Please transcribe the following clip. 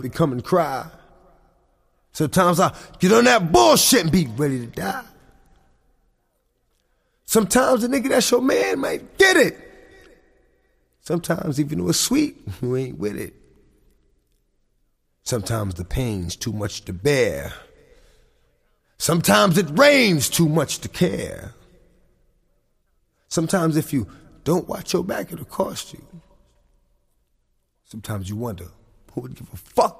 They come and cry. Sometimes I get on that bullshit and be ready to die. Sometimes the nigga that's your man might get it. Sometimes even though it's sweet, you ain't with it. Sometimes the pain's too much to bear. Sometimes it rains too much to care. Sometimes if you don't watch your back, it'll cost you. Sometimes you wonder, who would give a fuck